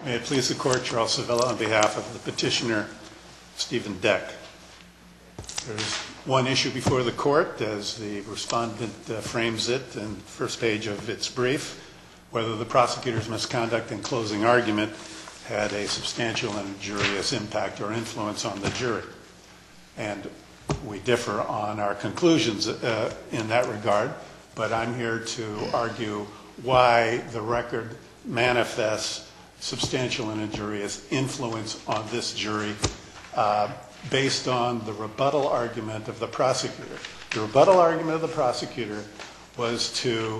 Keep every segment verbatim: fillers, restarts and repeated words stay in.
May it please the Court, Charles Sevilla on behalf of the petitioner, Stephen Deck. There's one issue before the Court, as the respondent uh, frames it in the first page of its brief, whether the prosecutor's misconduct in closing argument had a substantial and injurious impact or influence on the jury. And we differ on our conclusions uh, in that regard, but I'm here to argue why the record manifests substantial and injurious influence on this jury uh, based on the rebuttal argument of the prosecutor. The rebuttal argument of the prosecutor was to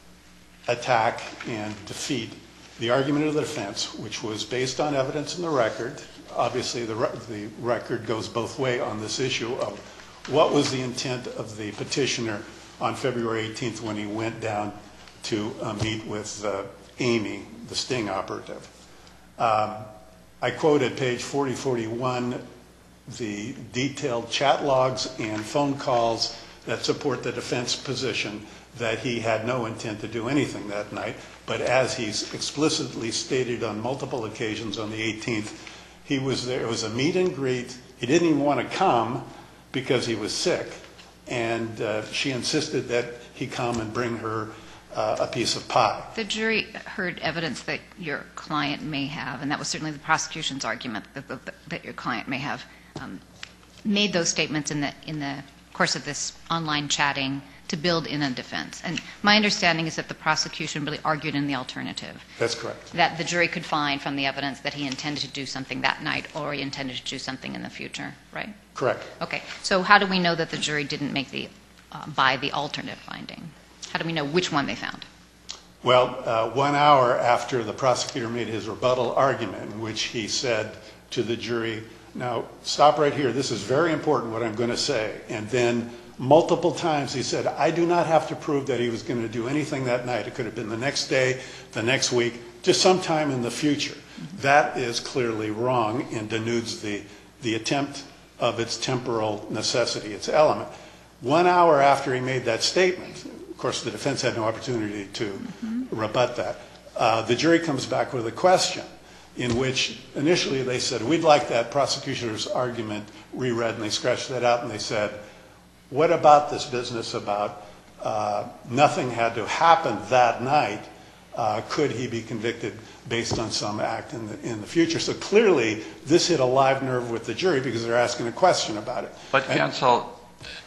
attack and defeat the argument of the defense, which was based on evidence in the record. Obviously, the, re- the record goes both ways on this issue of what was the intent of the petitioner on February eighteenth when he went down to uh, meet with uh, Amy, the sting operative. Um, I quote at page forty forty-one the detailed chat logs and phone calls that support the defense position that he had no intent to do anything that night, but as he's explicitly stated on multiple occasions on the eighteenth, he was there. It was a meet and greet. He didn't even want to come because he was sick, and uh, she insisted that he come and bring her uh, a piece of pie. The jury heard evidence that your client may have, and that was certainly the prosecution's argument, that, that, that your client may have um, made those statements in the, in the course of this online chatting to build in a defense. And my understanding is that the prosecution really argued in the alternative. That's correct. That the jury could find from the evidence that he intended to do something that night or he intended to do something in the future, right? Correct. Okay. So how do we know that the jury didn't make the, uh, buy the alternate finding? How do we know which one they found? Well, uh, one hour after the prosecutor made his rebuttal argument, in which he said to the jury, now stop right here, this is very important what I'm going to say, and then multiple times he said, I do not have to prove that he was going to do anything that night. It could have been the next day, the next week, just sometime in the future. Mm-hmm. That is clearly wrong and denudes the, the attempt of its temporal necessity, its element. One hour after he made that statement, of course the defense had no opportunity to mm-hmm. rebut that, uh, the jury comes back with a question in which initially they said, we'd like that prosecutor's argument reread, and they scratched that out and they said, what about this business about uh, nothing had to happen that night? Uh, could he be convicted based on some act in the, in the future? So clearly, this hit a live nerve with the jury because they're asking a question about it. But, and, counsel,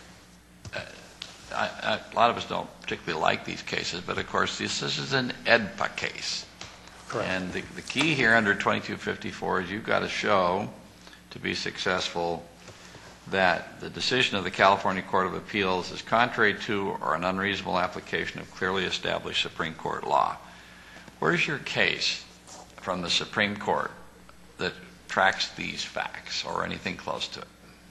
uh, I, I, a lot of us don't particularly like these cases, but of course, this, this is an E D P A case. Correct. And the, the key here under twenty-two fifty-four is you've got to show, to be successful, that the decision of the California Court of Appeals is contrary to or an unreasonable application of clearly established Supreme Court law. Where's your case from the Supreme Court that tracks these facts or anything close to it?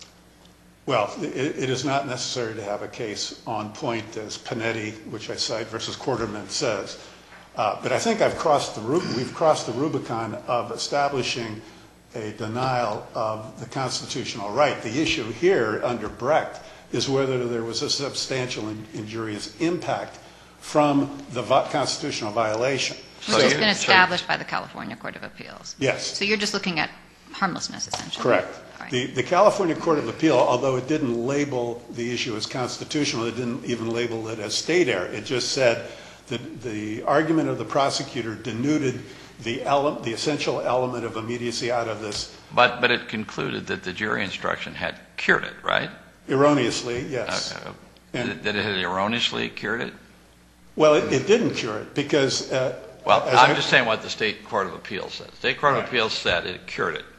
Well, it, it is not necessary to have a case on point, as Panetti, which I cite, versus Quarterman says. Uh, but I think I've crossed the Rub- we've crossed the Rubicon of establishing a denial of the constitutional right. The issue here under Brecht is whether there was a substantial and injurious impact from the vo- constitutional violation. Which so, has been established so, by the California Court of Appeals. Yes. So you're just looking at harmlessness, essentially. Correct. Right. The, the California Court of Appeal, although it didn't label the issue as constitutional, it didn't even label it as state error. It just said that the argument of the prosecutor denuded the ele- the essential element of immediacy out of this. But but it concluded that the jury instruction had cured it, right? Erroneously, yes. Uh, and, that it had erroneously cured it? Well, it, it didn't cure it because... Uh, well, I'm I, just saying what the State Court of Appeals said. The State Court right. of Appeals said it cured it.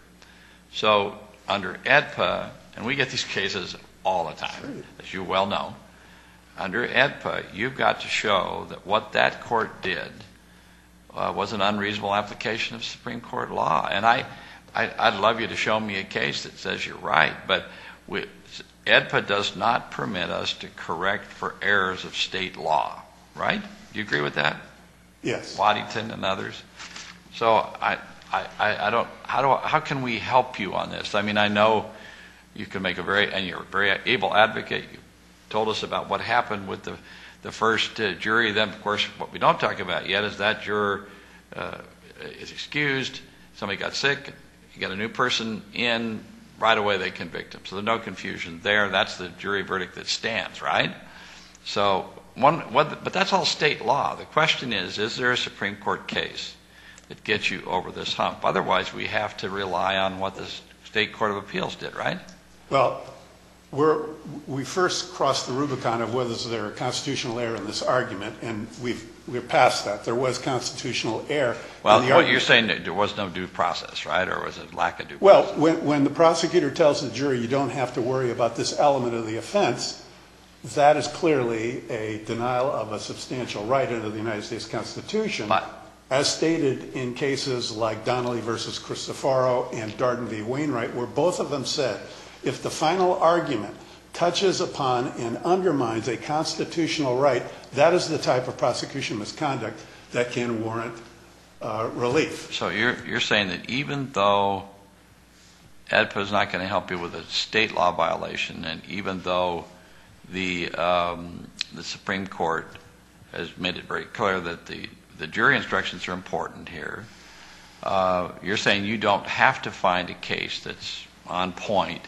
So under E D P A, and we get these cases all the time, sure. as you well know, under E D P A, you've got to show that what that court did Uh, was an unreasonable application of Supreme Court law. And I, I, I'd love you to show me a case that says you're right, but we, E D P A does not permit us to correct for errors of state law, right? Do you agree with that? Yes. Waddington and others. So I, I, I don't, how do I, how can we help you on this? I mean, I know you can make a very, and you're a very able advocate. You told us about what happened with the The first uh, jury. Then, of course, what we don't talk about yet is that juror uh, is excused. somebody got sick, you got a new person in, right away they convict him. So there's no confusion there. That's the jury verdict that stands, right? So, one, what, but that's all state law. The question is, is there a Supreme Court case that gets you over this hump? Otherwise, we have to rely on what the State Court of Appeals did, right? Well, we're, we first crossed the Rubicon of whether there a constitutional error in this argument, and we've, we're past that. There was constitutional error. Well, in the what argument. you're saying, that there was no due process, right? Or was it lack of due Well, process? when, when the prosecutor tells the jury you don't have to worry about this element of the offense, that is clearly a denial of a substantial right under the United States Constitution. But as stated in cases like Donnelly versus Cristoforo and Darden v. Wainwright, where both of them said, if the final argument touches upon and undermines a constitutional right, that is the type of prosecution misconduct that can warrant uh, relief. So you're, you're saying that even though A D P A is not going to help you with a state law violation, and even though the, um, the Supreme Court has made it very clear that the The jury instructions are important here. Uh, you're saying you don't have to find a case that's on point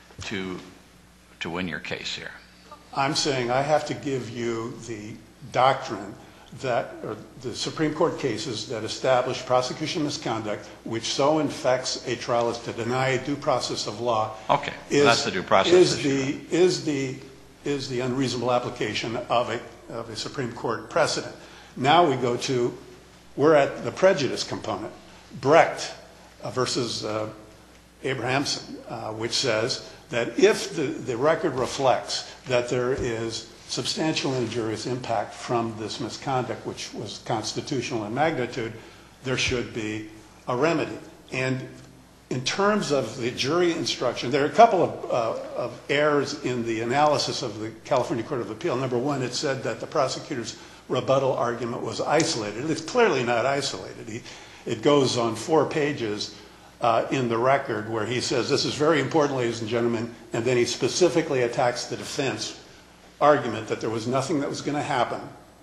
to to win your case here. I'm saying I have to give you the doctrine that, or the Supreme Court cases that establish prosecution misconduct, which so infects a trial as to deny a due process of law. Okay, is, that's the due process is issue. the is the is the unreasonable application of a of a Supreme Court precedent. Now we go to, we're at the prejudice component. Brecht uh, versus uh, Abrahamson, uh, which says that if the, the record reflects that there is substantial injurious impact from this misconduct, which was constitutional in magnitude, there should be a remedy. And in terms of the jury instruction, there are a couple of, uh, of errors in the analysis of the California Court of Appeal. Number one, it said that the prosecutor's rebuttal argument was isolated. It's clearly not isolated. He, it goes on four pages uh, in the record where he says, this is very important, ladies and gentlemen, and then he specifically attacks the defense argument that there was nothing that was going to happen,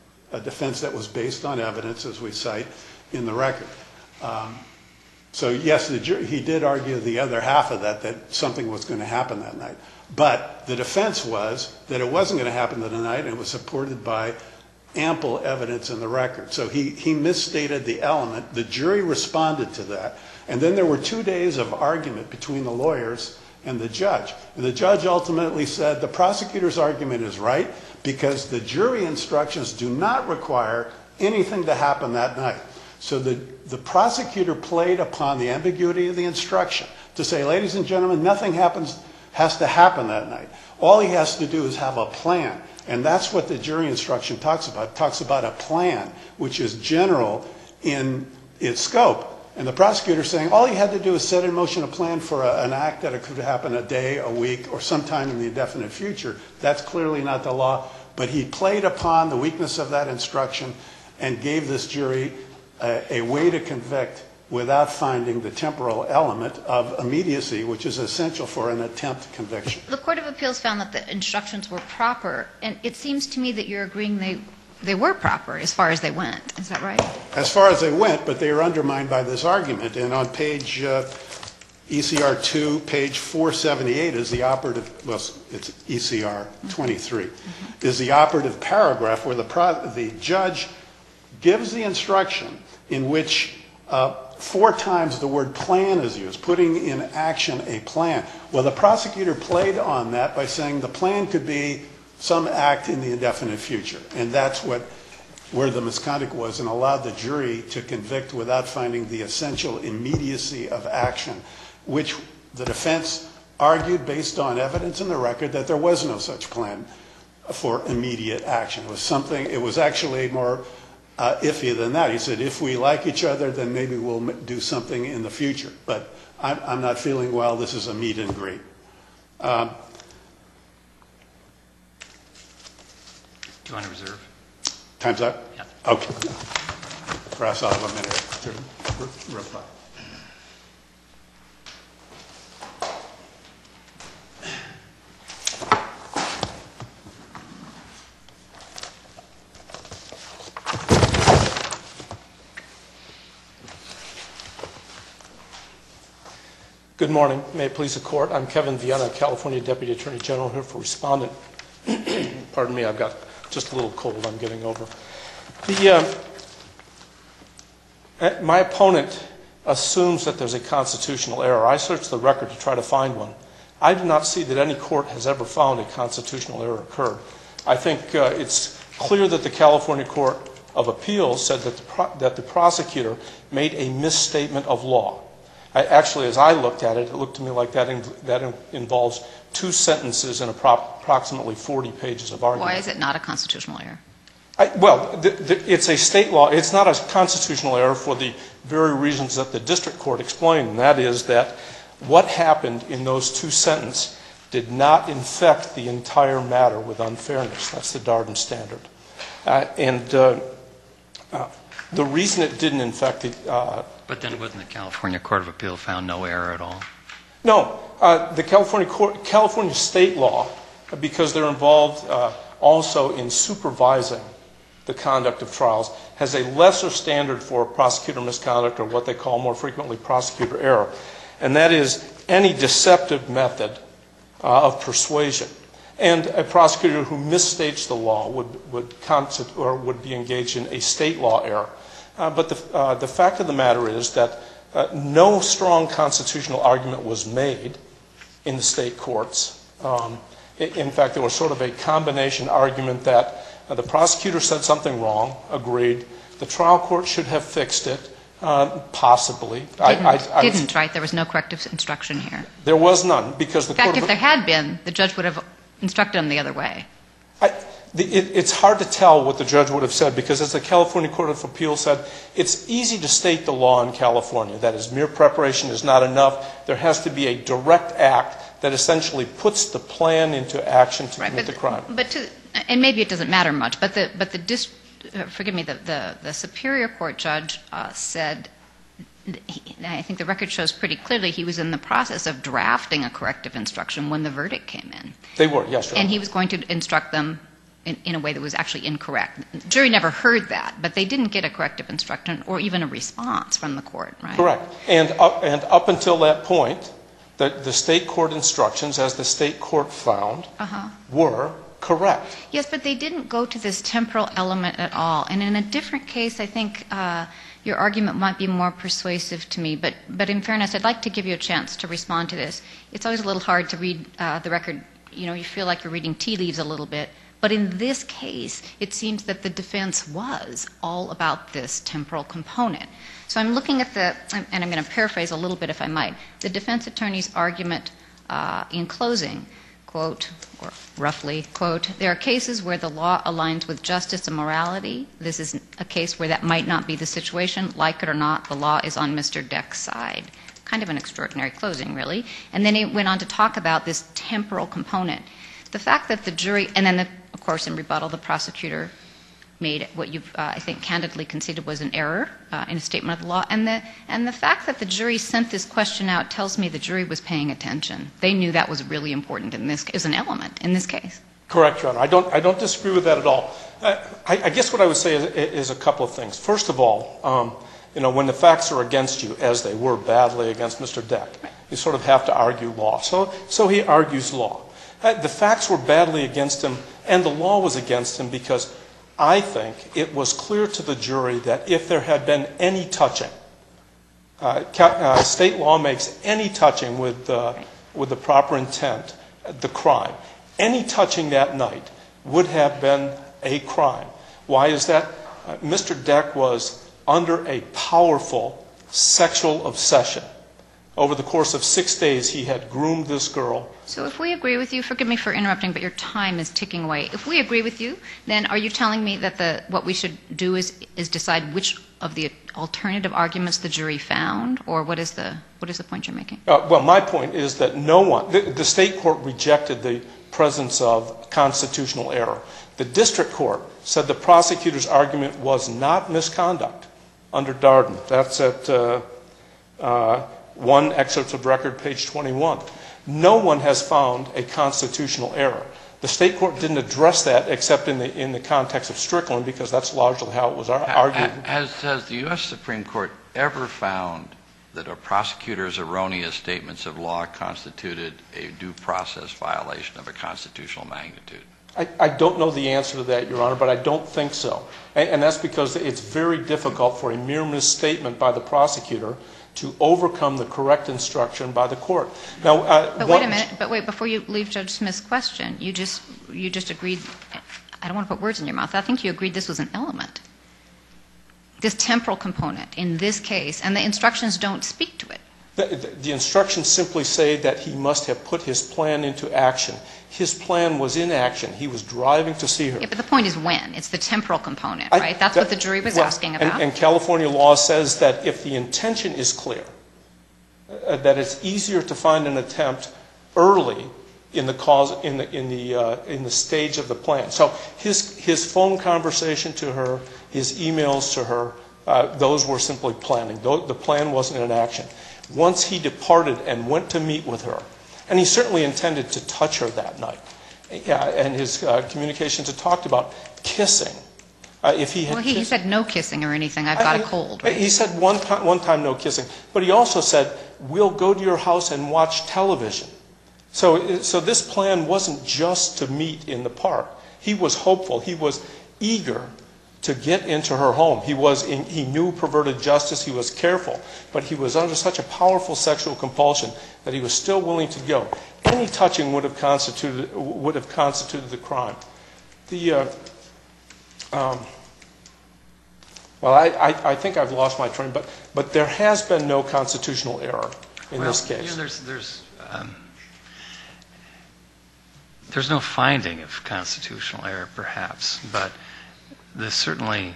a defense that was based on evidence, as we cite in the record. Um, so yes, the jury, he did argue the other half of that, that something was going to happen that night. But the defense was that it wasn't going to happen that night, and it was supported by ample evidence in the record. So he, he misstated the element. The jury responded to that. And then there were two days of argument between the lawyers and the judge. And the judge ultimately said the prosecutor's argument is right because the jury instructions do not require anything to happen that night. So the, the prosecutor played upon the ambiguity of the instruction to say, ladies and gentlemen, nothing happens, has to happen that night. All he has to do is have a plan. And that's what the jury instruction talks about. It talks about a plan, which is general in its scope. And the prosecutor is saying all he had to do is set in motion a plan for a, an act that it could happen a day, a week, or sometime in the indefinite future. That's clearly not the law. But he played upon the weakness of that instruction and gave this jury a, a way to convict without finding the temporal element of immediacy, which is essential for an attempt conviction. The Court of Appeals found that the instructions were proper, and it seems to me that you're agreeing they they were proper as far as they went. Is that right? As far as they went, but they are undermined by this argument. And on page uh, E C R two, page four seventy-eight is the operative, well, it's E C R twenty-three, mm-hmm. is the operative paragraph where the, pro, the judge gives the instruction in which uh, four times the word plan is used, putting in action a plan. Well, the prosecutor played on that by saying the plan could be some act in the indefinite future. And that's what where the misconduct was, and allowed the jury to convict without finding the essential immediacy of action, which the defense argued based on evidence in the record that there was no such plan for immediate action. It was something, it was actually more Uh, iffy than that. He said, if we like each other, then maybe we'll do something in the future. But I'm, I'm not feeling well. This is a meet and greet. Um, Do you want to reserve? Time's up? Yeah. Okay. Perhaps I'll have a minute to re- reply. Good morning. May it please the Court. I'm Kevin Viena, California Deputy Attorney General, here for respondent. Pardon me, I've got just a little cold I'm getting over. The, uh, my opponent assumes that there's a constitutional error. I searched the record to try to find one. I do not see that any court has ever found a constitutional error occur. I think uh, it's clear that the California Court of Appeals said that the, pro- that the prosecutor made a misstatement of law. I, actually, as I looked at it, it looked to me like that, in, that in, involves two sentences and appro- approximately forty pages of argument. Why is it not a constitutional error? I, well, the, the, it's a state law. It's not a constitutional error for the very reasons that the district court explained, and that is that what happened in those two sentences did not infect the entire matter with unfairness. That's the Darden standard. Uh, and uh, uh, the reason it didn't infect the... Uh, But then wasn't the California Court of Appeal found no error at all? No. Uh, the California court, California state law, because they're involved uh, also in supervising the conduct of trials, has a lesser standard for prosecutor misconduct, or what they call more frequently prosecutor error. And that is any deceptive method uh, of persuasion. And a prosecutor who misstates the law would, would, constitute, or would be engaged in a state law error. Uh, but the, uh, the fact of the matter is that uh, no strong constitutional argument was made in the state courts. Um, in fact, there was sort of a combination argument that uh, the prosecutor said something wrong, agreed. The trial court should have fixed it, uh, possibly. Didn't, I, I, I, didn't, right? There was no corrective instruction here. There was none, because the In fact, court if of, there had been, the judge would have instructed him the other way. I, the, it, it's hard to tell what the judge would have said, because as the California Court of Appeals said, it's easy to state the law in California. That is, mere preparation is not enough. There has to be a direct act that essentially puts the plan into action to Right, commit but, the crime. But to, and maybe it doesn't matter much, but the but the dis, uh, forgive me, the, the, the Superior Court judge uh, said, he, I think the record shows pretty clearly he was in the process of drafting a corrective instruction when the verdict came in. They were, yes, Your And Honor. he was going to instruct them in, in a way that was actually incorrect. The jury never heard that, but they didn't get a corrective instruction or even a response from the court, right? Correct. And up, and up until that point, the, the state court instructions, as the state court found, Uh-huh. were correct. Yes, but they didn't go to this temporal element at all. And in a different case, I think uh, your argument might be more persuasive to me. But, but in fairness, I'd like to give you a chance to respond to this. It's always a little hard to read uh, the record. You know, you feel like you're reading tea leaves a little bit. But in this case, it seems that the defense was all about this temporal component. So I'm looking at the, and I'm going to paraphrase a little bit if I might, the defense attorney's argument uh, in closing, quote, or roughly, quote, there are cases where the law aligns with justice and morality. This is a case where that might not be the situation. Like it or not, the law is on Mister Deck's side. Kind of an extraordinary closing, really. And then he went on to talk about this temporal component. The fact that the jury, and then, the, of course, in rebuttal, the prosecutor made what you've, uh, I think, candidly conceded was an error uh, in a statement of the law. And the, and the fact that the jury sent this question out tells me the jury was paying attention. They knew that was really important in this, as an element in this case. Correct, Your Honor. I don't, I don't disagree with that at all. Uh, I, I guess what I would say is, is a couple of things. First of all, um, you know, when the facts are against you, as they were badly against Mister Deck, you sort of have to argue law. So, so he argues law. Uh, the facts were badly against him, and the law was against him because I think it was clear to the jury that if there had been any touching, uh, uh, state law makes any touching with, uh, with the proper intent the crime. Any touching that night would have been a crime. Why is that? Uh, Mister Deck was under a powerful sexual obsession. Over the course of six days, he had groomed this girl. So if we agree with you, forgive me for interrupting, but your time is ticking away. If we agree with you, then are you telling me that the, what we should do is, is decide which of the alternative arguments the jury found, or what is the, what is the point you're making? Uh, well, my point is that no one, the, the state court rejected the presence of constitutional error. The district court said the prosecutor's argument was not misconduct under Darden. That's at uh, uh, one excerpt of record, page twenty-one. No one has found a constitutional error. The state court didn't address that except in the in the context of Strickland, because that's largely how it was ar- argued. Has, has the U S Supreme Court ever found that a prosecutor's erroneous statements of law constituted a due process violation of a constitutional magnitude? I, I don't know the answer to that, Your Honor, but I don't think so. And, and that's because it's very difficult for a mere misstatement by the prosecutor to overcome the correct instruction by the court. Now, uh, But wait a minute. But wait, before you leave Judge Smith's question, you just you just agreed. I don't want to put words in your mouth. I think you agreed this was an element, this temporal component in this case, and the instructions don't speak to it. The, the, the instructions simply say that he must have put his plan into action. His plan was in action. He was driving to see her. Yeah, but the point is when. It's the temporal component, I- right? That's that- what the jury was well, asking and- about. And California law says that if the intention is clear, uh, that it's easier to find an attempt early in the cause in the in the uh, in the stage of the plan. So his his phone conversation to her, his emails to her, uh, those were simply planning. Tho- The plan wasn't in action. Once he departed and went to meet with her, and he certainly intended to touch her that night. Yeah, and his uh, communications had talked about kissing. Uh, if he had Well, he, he kissed- said no kissing or anything. I've got a cold, right? He said one time, one time no kissing, but he also said, "We'll go to your house and watch television." So, so this plan wasn't just to meet in the park. He was hopeful. He was eager to get into her home. He was in, he knew perverted justice. He was careful, but he was under such a powerful sexual compulsion that he was still willing to go. Any touching would have constituted would have constituted the crime. The uh, um, well, I, I, I think I've lost my train, but but there has been no constitutional error in well, this you case. know, there's there's um, there's no finding of constitutional error, perhaps, but there's certainly,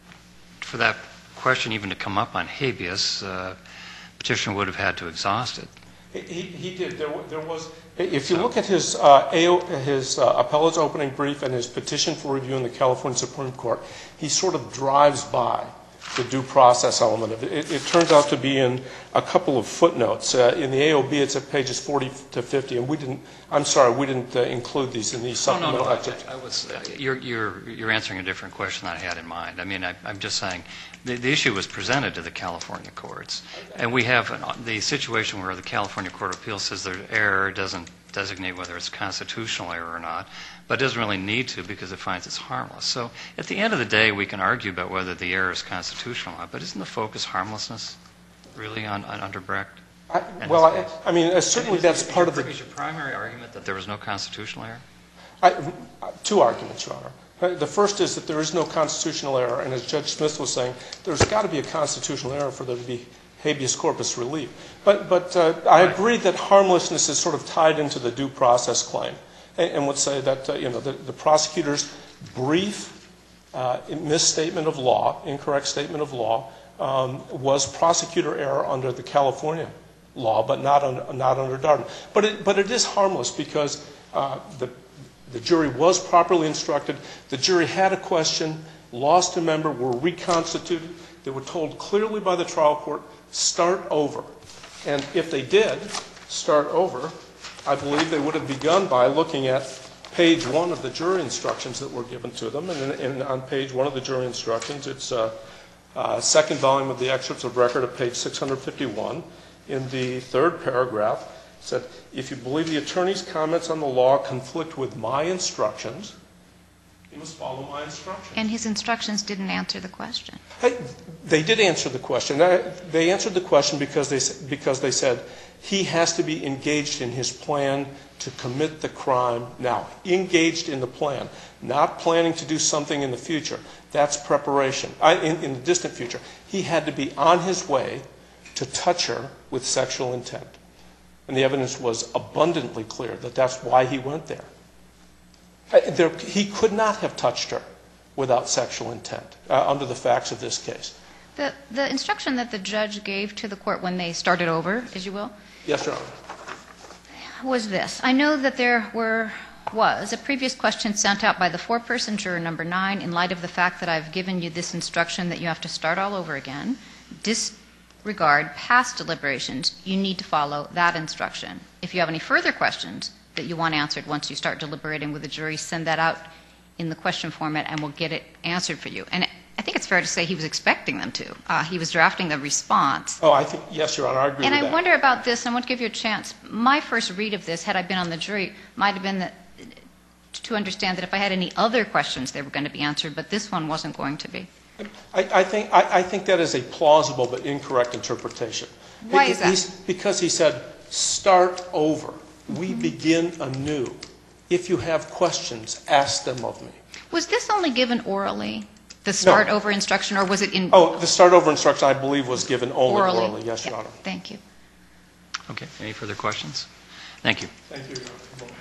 for that question even to come up on habeas, uh, petitioner would have had to exhaust it. He, he did. There, there was. If you look at his uh, A O, his uh, appellate's opening brief and his petition for review in the California Supreme Court, he sort of drives by the due process element of it. It, it turns out to be in a couple of footnotes. Uh, in the A O B, it's at pages forty to fifty, and we didn't. I'm sorry, we didn't uh, include these in these Oh, no, supplemental no, excerpts. I, I was, uh, you're, you're, you're answering a different question than I had in mind. I mean, I, I'm just saying the, the issue was presented to the California courts, and we have an, the situation where the California Court of Appeals says there's error, doesn't designate whether it's constitutional error or not, but doesn't really need to because it finds it's harmless. So at the end of the day, we can argue about whether the error is constitutional or not, but isn't the focus harmlessness really on, on under Brecht? I, well, I, I mean, uh, certainly Is- that's is part your, of the. Is your primary argument that there was no constitutional error? I, two arguments, Your Honor. Uh, The first is that there is no constitutional error, and as Judge Smith was saying, there's got to be a constitutional error for there to be habeas corpus relief. But, but uh, I agree that harmlessness is sort of tied into the due process claim, and, and would say that uh, you know the, the prosecutor's brief uh, misstatement of law, incorrect statement of law, um, was prosecutor error under the California law, but not on, not under Darden. But it, but it is harmless because uh, the the jury was properly instructed. The jury had a question, lost a member, were reconstituted. They were told clearly by the trial court, start over. And if they did start over, I believe they would have begun by looking at page one of the jury instructions that were given to them. And, and on page one of the jury instructions, it's a, a second volume of the excerpts of record at page six hundred fifty-one. In the third paragraph, it said, if you believe the attorney's comments on the law conflict with my instructions, you must follow my instructions. And his instructions didn't answer the question. Hey, they did answer the question. They answered the question because they, because they said he has to be engaged in his plan to commit the crime now. Engaged in the plan, not planning to do something in the future. That's preparation. I, in, in the distant future. He had to be on his way to touch her with sexual intent. And the evidence was abundantly clear that that's why he went there. There, he could not have touched her without sexual intent uh, under the facts of this case. The, the instruction that the judge gave to the court when they started over, as you will, Yes, Your Honor. was this. I know that there were was a previous question sent out by the four-person juror number nine in light of the fact that I've given you this instruction that you have to start all over again. Disregard past deliberations. You need to follow that instruction. If you have any further questions that you want answered once you start deliberating with the jury, send that out in the question format and we'll get it answered for you. And I think it's fair to say he was expecting them to. Uh, he was drafting the response. Oh, I think, yes, Your Honor, I agree And with I that. wonder about this, and I want to give you a chance. My first read of this, had I been on the jury, might have been that, to understand that if I had any other questions, they were going to be answered, but this one wasn't going to be. I, I think I, I think that is a plausible but incorrect interpretation. Why He- is that? he's- Because he said, start over. We begin anew. If you have questions, ask them of me. Was this only given orally, the start over instruction, or was it in Oh, the start over instruction, I believe, was given only orally? orally. Yes, Your Yeah, Honor. Thank you. Okay, any further questions? Thank you. Thank you, Your Honor.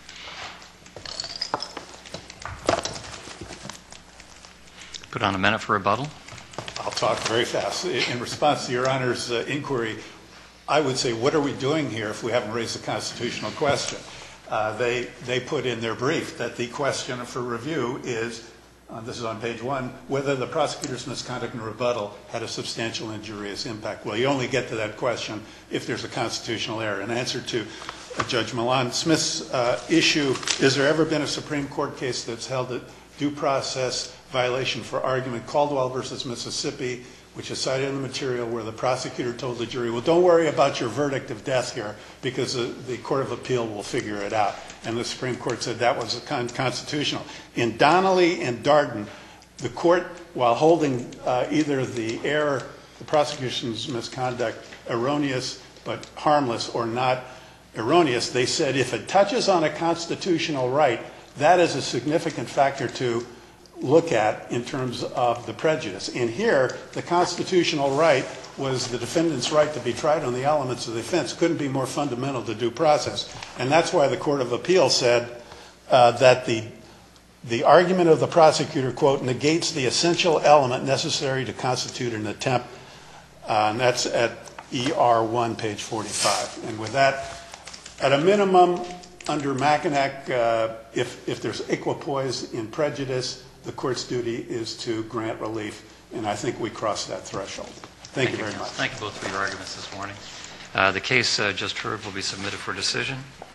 Put on a minute for rebuttal. I'll talk very fast. In response to Your Honor's uh, inquiry, I would say, what are we doing here if we haven't raised a constitutional question? Uh, they, they put in their brief that the question for review is, uh, this is on page one, whether the prosecutor's misconduct in rebuttal had a substantial injurious impact. Well, you only get to that question if there's a constitutional error. In answer to uh, Judge Milan Smith's uh, issue, has there ever been a Supreme Court case that's held a due process violation for argument, Caldwell versus Mississippi, which is cited in the material, where the prosecutor told the jury, well, don't worry about your verdict of death here because the, the Court of Appeal will figure it out. And the Supreme Court said that was con- constitutional. In Donnelly and Darden, the court, while holding uh, either the error, the prosecution's misconduct erroneous but harmless or not erroneous, they said if it touches on a constitutional right, that is a significant factor to look at in terms of the prejudice. And here, the constitutional right was the defendant's right to be tried on the elements of the offense. Couldn't be more fundamental to due process. And that's why the Court of Appeal said uh, that the the argument of the prosecutor, quote, negates the essential element necessary to constitute an attempt. Uh, and that's at E R one, page forty-five. And with that, at a minimum, under Mackinac, uh, if, if there's equipoise in prejudice, the court's duty is to grant relief, and I think we crossed that threshold. Thank, Thank you very counsel. much. Thank you both for your arguments this morning. Uh, the case uh, just heard will be submitted for decision.